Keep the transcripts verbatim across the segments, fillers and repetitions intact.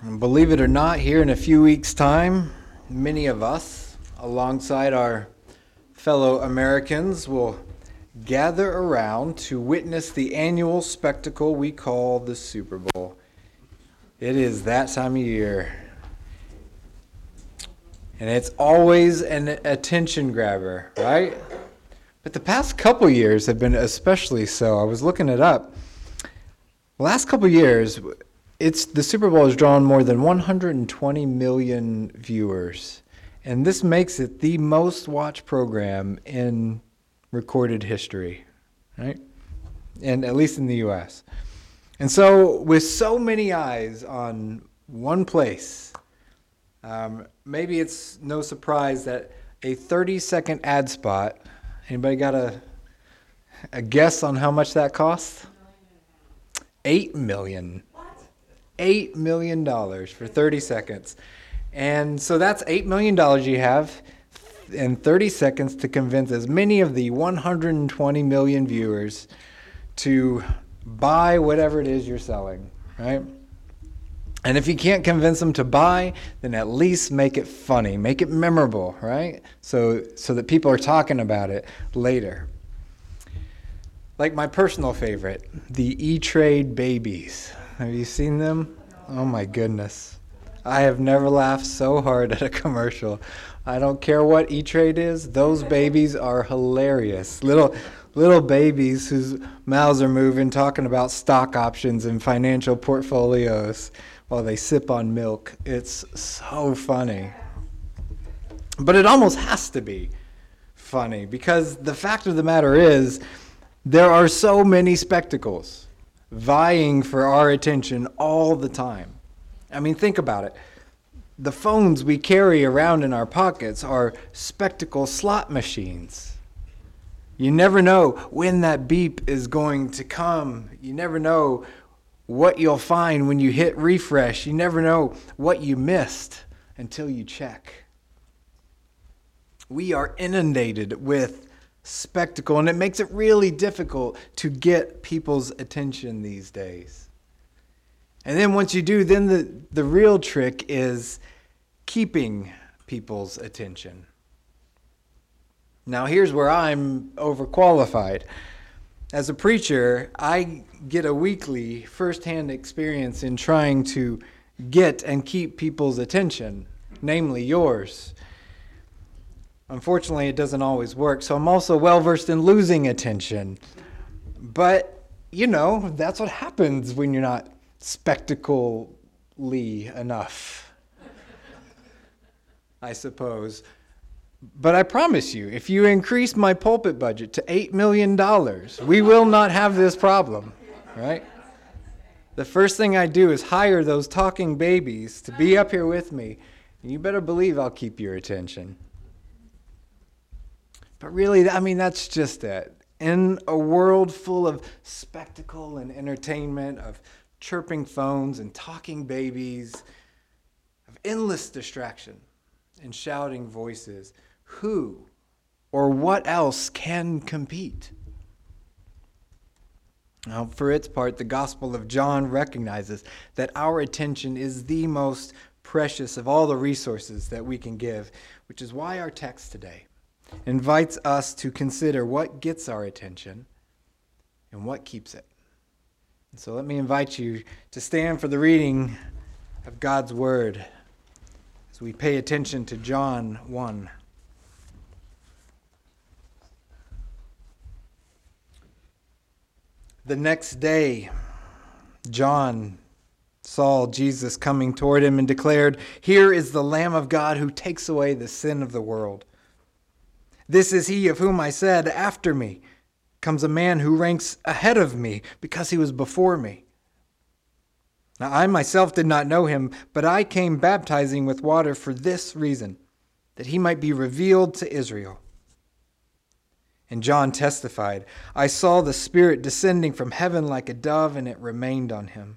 And believe it or not, here in a few weeks' time, many of us, alongside our fellow Americans, will gather around to witness the annual spectacle we call the Super Bowl. It is that time of year. And it's always an attention grabber, right? But the past couple years have been especially so. I was looking it up. The last couple years, it's the Super Bowl has drawn more than one hundred twenty million viewers. And this makes it the most watched program in recorded history, right? And at least in the U S. And so with so many eyes on one place, um, maybe it's no surprise that a thirty second ad spot, anybody got a, a guess on how much that costs? Eight million. Eight million dollars for thirty seconds. And so that's eight million dollars you have in thirty seconds to convince as many of the one hundred twenty million viewers to buy whatever it is you're selling, right? And if you can't convince them to buy, then at least make it funny, make it memorable, right? So so that people are talking about it later. Like my personal favorite, the E-Trade babies. Have you seen them? Oh my goodness. I have never laughed so hard at a commercial. I don't care what E-Trade is, those babies are hilarious. Little little babies whose mouths are moving talking about stock options and financial portfolios while they sip on milk. It's so funny. But it almost has to be funny because the fact of the matter is there are so many spectacles vying for our attention all the time. I mean, think about it. The phones we carry around in our pockets are spectacle slot machines. You never know when that beep is going to come. You never know what you'll find when you hit refresh. You never know what you missed until you check. We are inundated with spectacle, and it makes it really difficult to get people's attention these days. And then once you do, then the, the real trick is keeping people's attention. Now here's where I'm overqualified. As a preacher, I get a weekly firsthand experience in trying to get and keep people's attention, namely yours. Unfortunately, it doesn't always work, so I'm also well-versed in losing attention. But, you know, that's what happens when you're not spectacle-ly enough, I suppose. But I promise you, if you increase my pulpit budget to eight million dollars, we will not have this problem, right? The first thing I do is hire those talking babies to be up here with me, and you better believe I'll keep your attention. But really, I mean, that's just it. In a world full of spectacle and entertainment, of chirping phones and talking babies, of endless distraction and shouting voices, who or what else can compete? Now, for its part, the Gospel of John recognizes that our attention is the most precious of all the resources that we can give, which is why our text today invites us to consider what gets our attention and what keeps it. And so let me invite you to stand for the reading of God's Word as we pay attention to John one. The next day, John saw Jesus coming toward him and declared, "Here is the Lamb of God who takes away the sin of the world. This is he of whom I said, after me comes a man who ranks ahead of me because he was before me. Now I myself did not know him, but I came baptizing with water for this reason, that he might be revealed to Israel." And John testified, "I saw the Spirit descending from heaven like a dove, and it remained on him.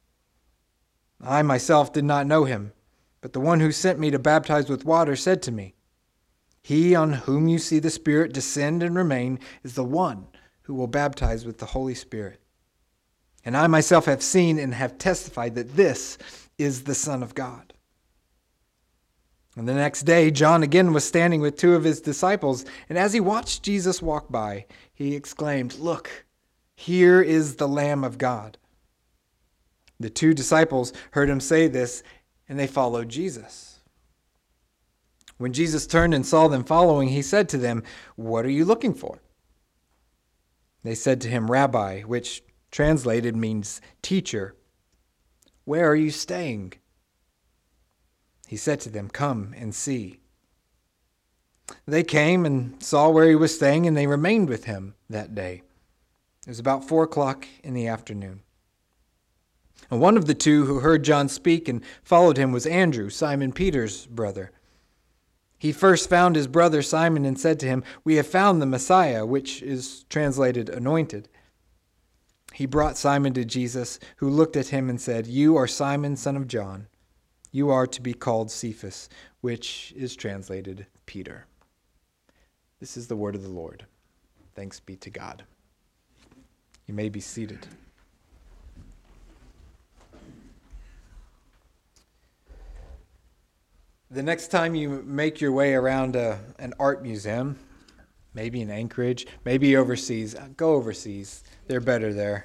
I myself did not know him, but the one who sent me to baptize with water said to me, 'He on whom you see the Spirit descend and remain is the one who will baptize with the Holy Spirit.' And I myself have seen and have testified that this is the Son of God." And the next day, John again was standing with two of his disciples, and as he watched Jesus walk by, he exclaimed, "Look, here is the Lamb of God." The two disciples heard him say this, and they followed Jesus. When Jesus turned and saw them following, he said to them, "What are you looking for?" They said to him, "Rabbi," which translated means teacher, "where are you staying?" He said to them, "Come and see." They came and saw where he was staying, and they remained with him that day. It was about four o'clock in the afternoon. And one of the two who heard John speak and followed him was Andrew, Simon Peter's brother. He first found his brother Simon and said to him, "We have found the Messiah," which is translated anointed. He brought Simon to Jesus, who looked at him and said, "You are Simon, son of John. You are to be called Cephas," which is translated Peter. This is the word of the Lord. Thanks be to God. You may be seated. The next time you make your way around a, an art museum, maybe in Anchorage, maybe overseas, go overseas. They're better there.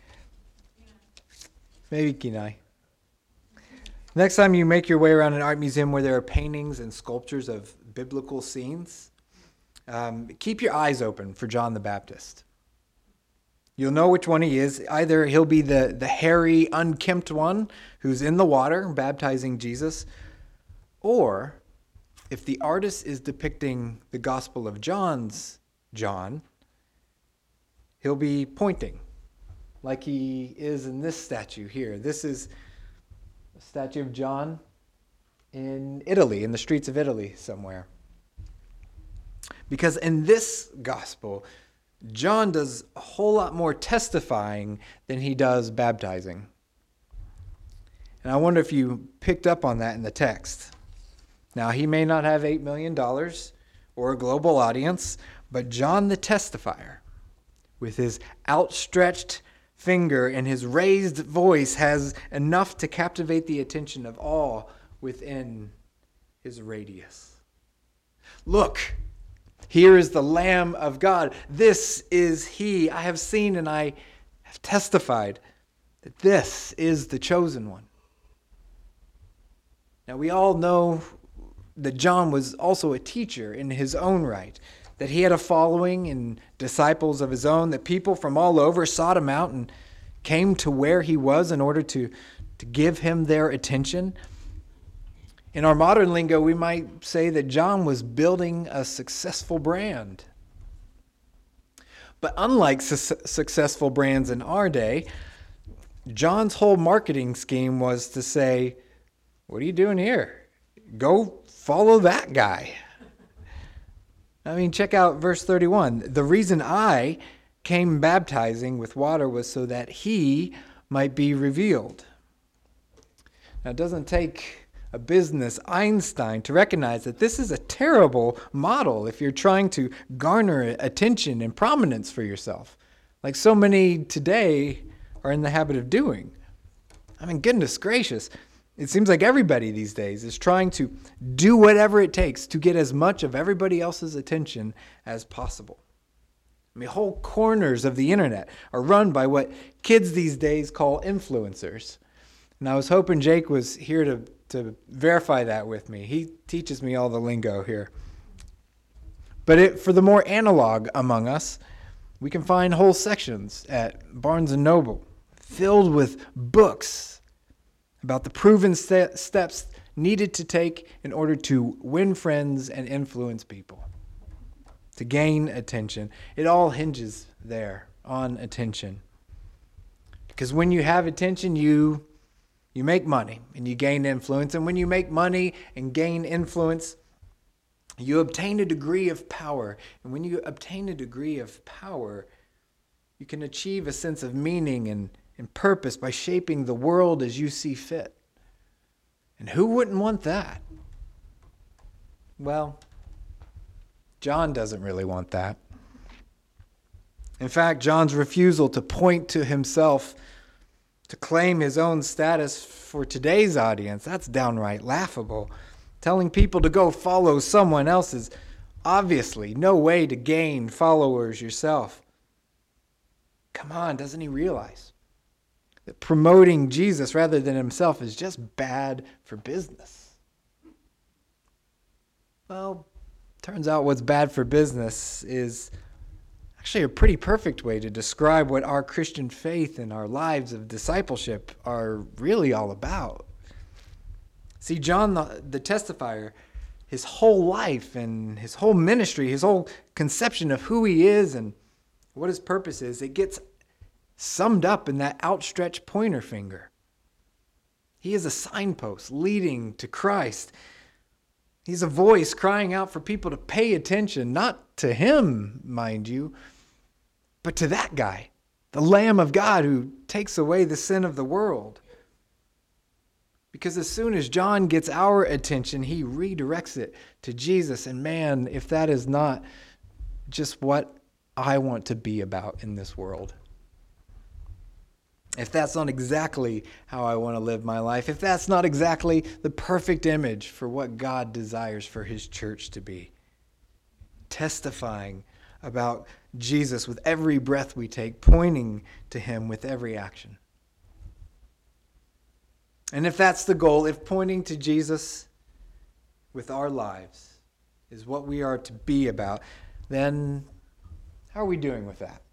Maybe Kenai. Next time you make your way around an art museum where there are paintings and sculptures of biblical scenes, um, keep your eyes open for John the Baptist. You'll know which one he is. Either he'll be the, the hairy, unkempt one who's in the water baptizing Jesus, or if the artist is depicting the Gospel of John's John, he'll be pointing like he is in this statue here. This is a statue of John in Italy, in the streets of Italy somewhere. Because in this gospel, John does a whole lot more testifying than he does baptizing. And I wonder if you picked up on that in the text. Now, he may not have eight million dollars or a global audience, but John the testifier, with his outstretched finger and his raised voice, has enough to captivate the attention of all within his radius. "Look, here is the Lamb of God. This is he. I have seen and I have testified that this is the chosen one." Now, we all know that John was also a teacher in his own right, that he had a following and disciples of his own, that people from all over sought him out and came to where he was in order to, to give him their attention. In our modern lingo, we might say that John was building a successful brand. But unlike su- successful brands in our day, John's whole marketing scheme was to say, "What are you doing here? Go follow that guy." I mean, check out verse thirty-one. "The reason I came baptizing with water was so that he might be revealed." Now, it doesn't take a business Einstein to recognize that this is a terrible model if you're trying to garner attention and prominence for yourself, like so many today are in the habit of doing. I mean, goodness gracious. It seems like everybody these days is trying to do whatever it takes to get as much of everybody else's attention as possible. I mean, whole corners of the internet are run by what kids these days call influencers. And I was hoping Jake was here to, to verify that with me. He teaches me all the lingo here. But it, for the more analog among us, we can find whole sections at Barnes and Noble filled with books about the proven st- steps needed to take in order to win friends and influence people, to gain attention. It all hinges there on attention. Because when you have attention, you you make money and you gain influence. And when you make money and gain influence, you obtain a degree of power. And when you obtain a degree of power, you can achieve a sense of meaning and and purpose by shaping the world as you see fit. And who wouldn't want that? Well, John doesn't really want that. In fact, John's refusal to point to himself, to To claim his own status for today's audience, that's downright laughable. Telling people to go follow someone else is obviously no way to gain followers yourself. Come on, doesn't he realize that promoting Jesus rather than himself is just bad for business? Well, turns out what's bad for business is actually a pretty perfect way to describe what our Christian faith and our lives of discipleship are really all about. See, John the, the testifier, his whole life and his whole ministry, his whole conception of who he is and what his purpose is, it gets summed up in that outstretched pointer finger. He is a signpost leading to Christ. He's a voice crying out for people to pay attention, not to him, mind you, but to that guy, the Lamb of God who takes away the sin of the world. Because as soon as John gets our attention, he redirects it to Jesus. And man, if that is not just what I want to be about in this world, if that's not exactly how I want to live my life, if that's not exactly the perfect image for what God desires for his church to be, testifying about Jesus with every breath we take, pointing to him with every action. And if that's the goal, if pointing to Jesus with our lives is what we are to be about, then how are we doing with that?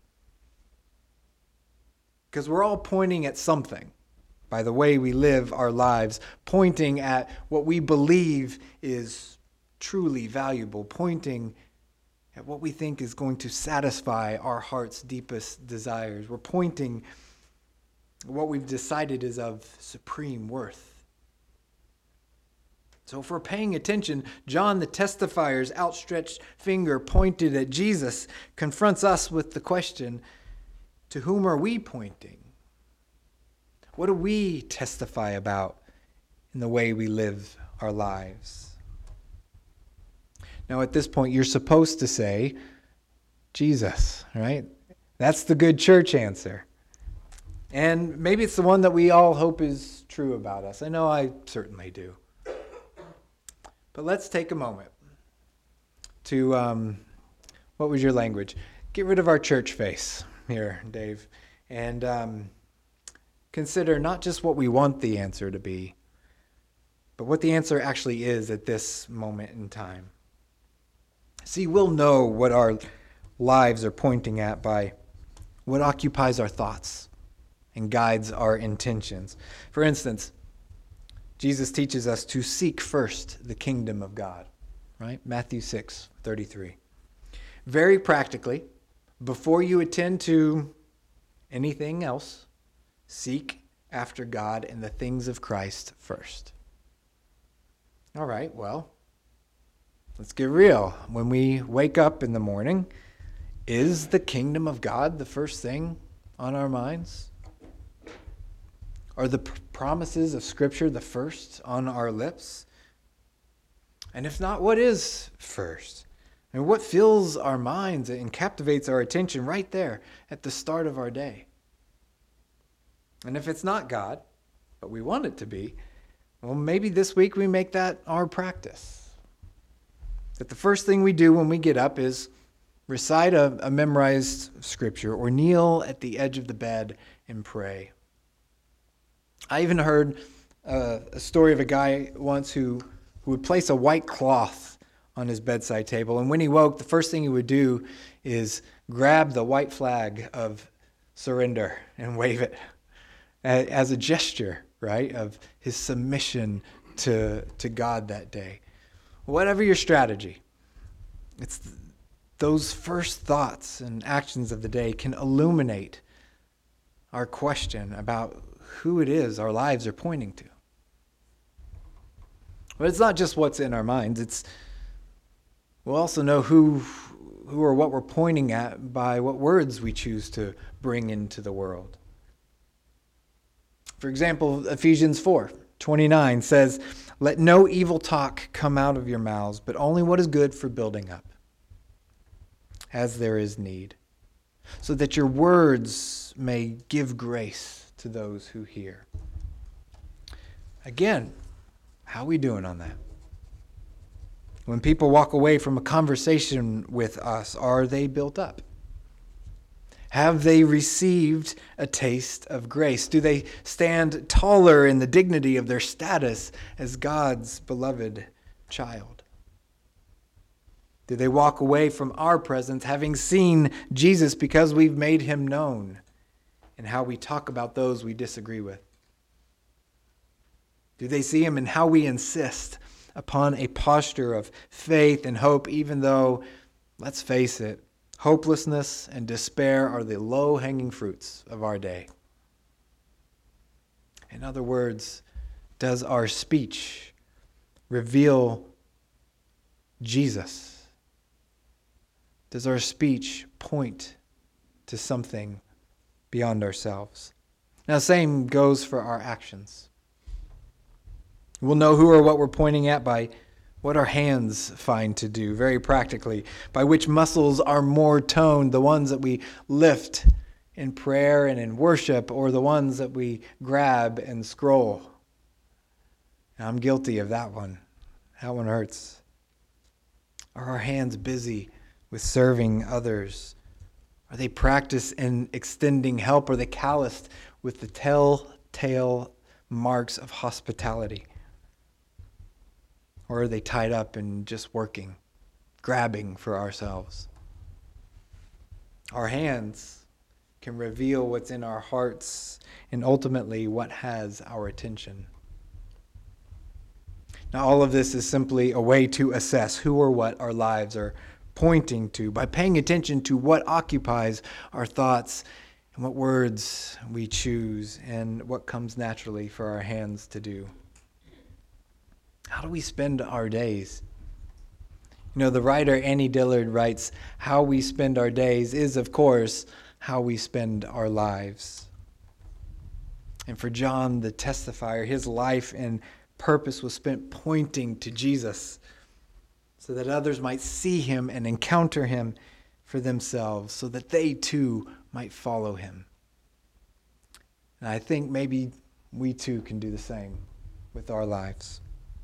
Because we're all pointing at something by the way we live our lives, pointing at what we believe is truly valuable, pointing at what we think is going to satisfy our heart's deepest desires. We're pointing at what we've decided is of supreme worth. So if we're paying attention, John the testifier's outstretched finger pointed at Jesus confronts us with the question, to whom are we pointing? What do we testify about in the way we live our lives? Now, at this point, you're supposed to say, Jesus, right? That's the good church answer. And maybe it's the one that we all hope is true about us. I know I certainly do. But let's take a moment to, um, what was your language? Get rid of our church face here, Dave, and um, consider not just what we want the answer to be, but what the answer actually is at this moment in time. See, we'll know what our lives are pointing at by what occupies our thoughts and guides our intentions. For instance, Jesus teaches us to seek first the kingdom of God, right? Matthew six thirty-three. Very practically, before you attend to anything else, seek after God and the things of Christ first. All right, well, let's get real. When we wake up in the morning, is the kingdom of God the first thing on our minds? Are the pr- promises of Scripture the first on our lips? And if not, what is first? And what fills our minds and captivates our attention right there at the start of our day? And if it's not God, but we want it to be, well, maybe this week we make that our practice. That the first thing we do when we get up is recite a, a memorized scripture or kneel at the edge of the bed and pray. I even heard uh, a story of a guy once who, who would place a white cloth on his bedside table, and when he woke, the first thing he would do is grab the white flag of surrender and wave it as a gesture, right, of his submission to, to God that day. Whatever your strategy, it's th- those first thoughts and actions of the day can illuminate our question about who it is our lives are pointing to. But it's not just what's in our minds. It's we'll also know who, who or what we're pointing at by what words we choose to bring into the world. For example, Ephesians four twenty-nine says, "Let no evil talk come out of your mouths, but only what is good for building up, as there is need." so that your words may give grace to those who hear. Again, how are we doing on that? When people walk away from a conversation with us, are they built up? Have they received a taste of grace? Do they stand taller in the dignity of their status as God's beloved child? Do they walk away from our presence having seen Jesus because we've made him known in how we talk about those we disagree with? Do they see him in how we insist upon a posture of faith and hope, even though, let's face it, hopelessness and despair are the low-hanging fruits of our day? In other words, does our speech reveal Jesus? Does our speech point to something beyond ourselves? Now, same goes for our actions. We'll know who or what we're pointing at by what our hands find to do, very practically, by which muscles are more toned, the ones that we lift in prayer and in worship, or the ones that we grab and scroll. And I'm guilty of that one. That one hurts. Are our hands busy with serving others? Are they practiced in extending help? Are they calloused with the telltale marks of hospitality? Or are they tied up in just working, grabbing for ourselves? Our hands can reveal what's in our hearts and ultimately what has our attention. Now, all of this is simply a way to assess who or what our lives are pointing to by paying attention to what occupies our thoughts and what words we choose and what comes naturally for our hands to do. How do we spend our days? You know, the writer Annie Dillard writes, how we spend our days is, of course, how we spend our lives. And for John, the testifier, his life and purpose was spent pointing to Jesus so that others might see him and encounter him for themselves, so that they too might follow him. And I think maybe we too can do the same with our lives.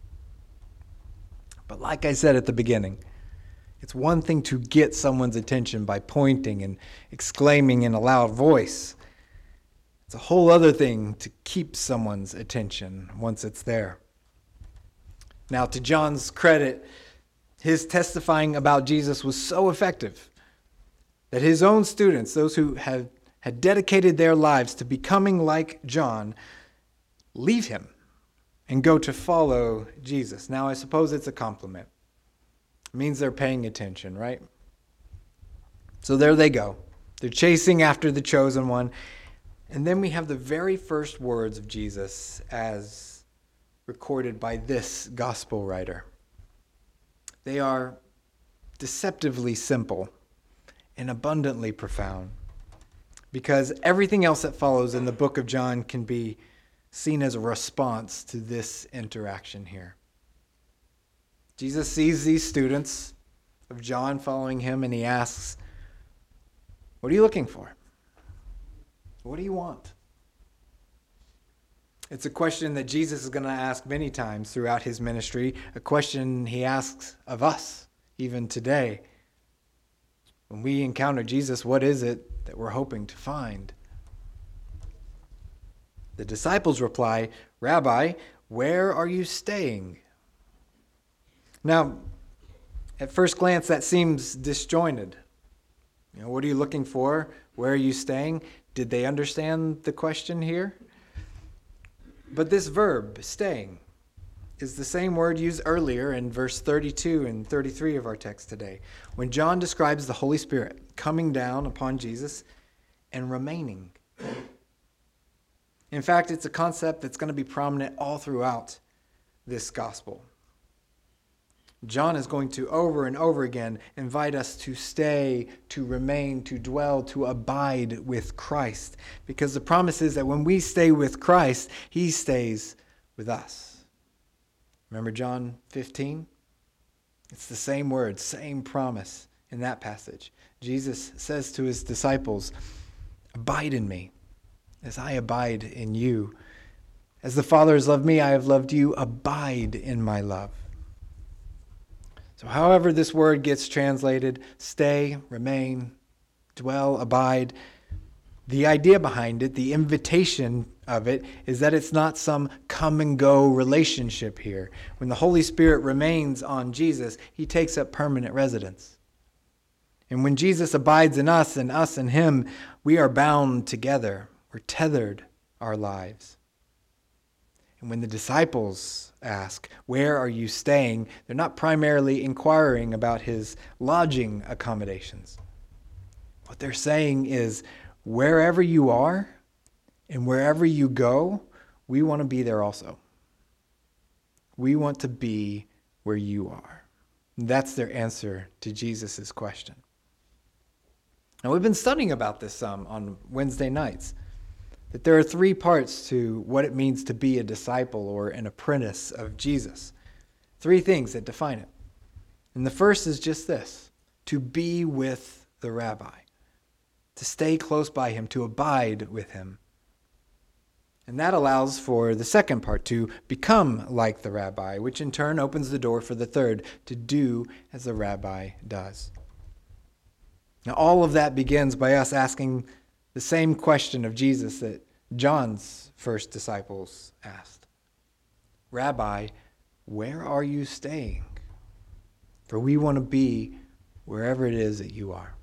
But like I said at the beginning, it's one thing to get someone's attention by pointing and exclaiming in a loud voice. It's a whole other thing to keep someone's attention once it's there. Now, to John's credit, his testifying about Jesus was so effective that his own students, those who had, had dedicated their lives to becoming like John, leave him and go to follow Jesus. Now, I suppose it's a compliment. It means they're paying attention, right? So there they go. They're chasing after the chosen one. And then we have the very first words of Jesus as recorded by this gospel writer. They are deceptively simple and abundantly profound, because everything else that follows in the book of John can be seen as a response to this interaction here. Jesus sees these students of John following him, and he asks, "What are you looking for? What do you want?" It's a question that Jesus is going to ask many times throughout his ministry, a question he asks of us even today. When we encounter Jesus, what is it that we're hoping to find? The disciples reply, "Rabbi, where are you staying?" Now, at first glance, that seems disjointed. You know, what are you looking for? Where are you staying? Did they understand the question here? But this verb, staying, is the same word used earlier in verse thirty-two and thirty-three of our text today, when John describes the Holy Spirit coming down upon Jesus and remaining. In fact, it's a concept that's going to be prominent all throughout this gospel. John is going to over and over again invite us to stay, to remain, to dwell, to abide with Christ. Because the promise is that when we stay with Christ, he stays with us. Remember John fifteen? It's the same word, same promise in that passage. Jesus says to his disciples, "Abide in me, as I abide in you. As the Father has loved me, I have loved you. Abide in my love." So however this word gets translated, stay, remain, dwell, abide, the idea behind it, the invitation of it, is that it's not some come and go relationship here. When the Holy Spirit remains on Jesus, he takes up permanent residence. And when Jesus abides in us and us in him, we are bound together. We're tethered our lives. And when the disciples ask, "Where are you staying?" they're not primarily inquiring about his lodging accommodations. What they're saying is, wherever you are and wherever you go, we want to be there also. We want to be where you are. And that's their answer to Jesus' question. Now, we've been studying about this some on Wednesday nights, that there are three parts to what it means to be a disciple or an apprentice of Jesus. Three things that define it. And the first is just this: to be with the rabbi, to stay close by him, to abide with him. And that allows for the second part, to become like the rabbi, which in turn opens the door for the third, to do as the rabbi does. Now, all of that begins by us asking the same question of Jesus that John's first disciples asked. "Rabbi, where are you staying? For we want to be wherever it is that you are."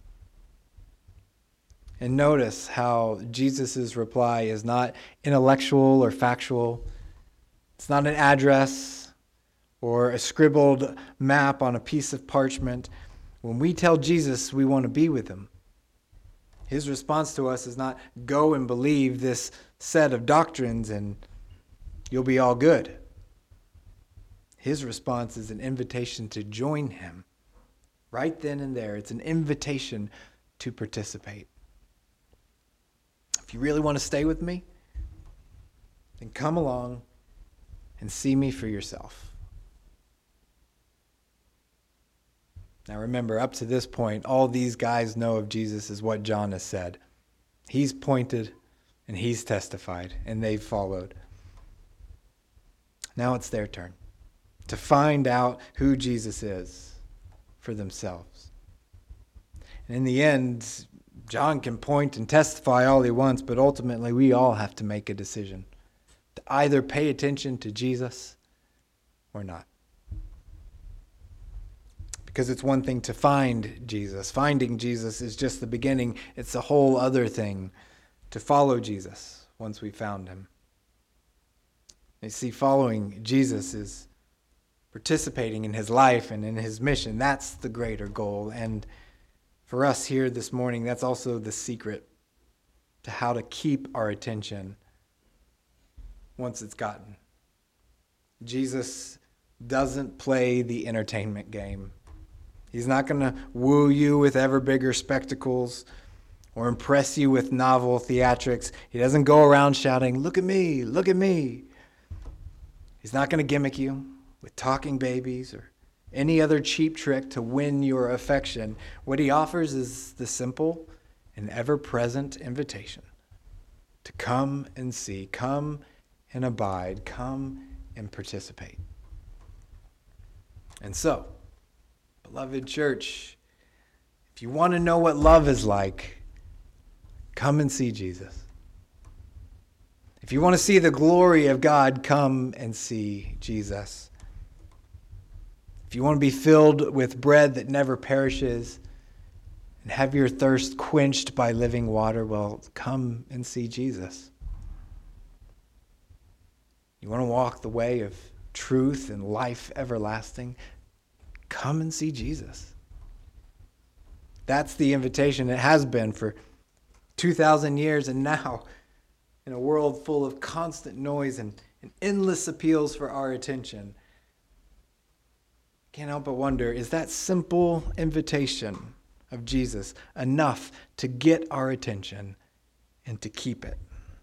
And notice how Jesus' reply is not intellectual or factual. It's not an address or a scribbled map on a piece of parchment. When we tell Jesus we want to be with him, his response to us is not, "Go and believe this set of doctrines and you'll be all good." His response is an invitation to join him right then and there. It's an invitation to participate. If you really want to stay with me, then come along and see me for yourself. Now remember, up to this point, all these guys know of Jesus is what John has said. He's pointed and he's testified, and they've followed. Now it's their turn to find out who Jesus is for themselves. And in the end, John can point and testify all he wants, but ultimately we all have to make a decision to either pay attention to Jesus or not. Because it's one thing to find Jesus. Finding Jesus is just the beginning. It's a whole other thing to follow Jesus once we found him. You see, following Jesus is participating in his life and in his mission. That's the greater goal. And for us here this morning, that's also the secret to how to keep our attention once it's gotten. Jesus doesn't play the entertainment game. He's not going to woo you with ever bigger spectacles or impress you with novel theatrics. He doesn't go around shouting, "Look at me, look at me." He's not going to gimmick you with talking babies or any other cheap trick to win your affection. What he offers is the simple and ever-present invitation to come and see, come and abide, come and participate. And so, beloved church, if you want to know what love is like, come and see Jesus. If you want to see the glory of God, come and see Jesus. If you want to be filled with bread that never perishes and have your thirst quenched by living water, well, come and see Jesus. You want to walk the way of truth and life everlasting? Come and see Jesus. That's the invitation. It has been for two thousand years, and now in a world full of constant noise and, and endless appeals for our attention, can't help but wonder, is that simple invitation of Jesus enough to get our attention and to keep it?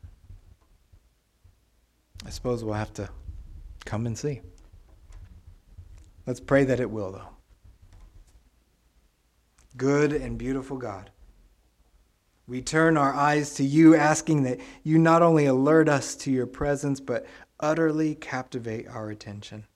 I suppose we'll have to come and see. Let's pray that it will, though. Good and beautiful God, we turn our eyes to you, asking that you not only alert us to your presence, but utterly captivate our attention.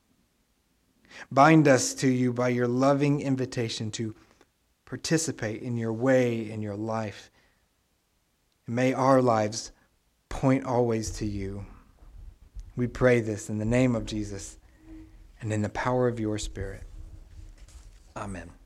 Bind us to you by your loving invitation to participate in your way in your life. And may our lives point always to you. We pray this in the name of Jesus and in the power of your Spirit. Amen.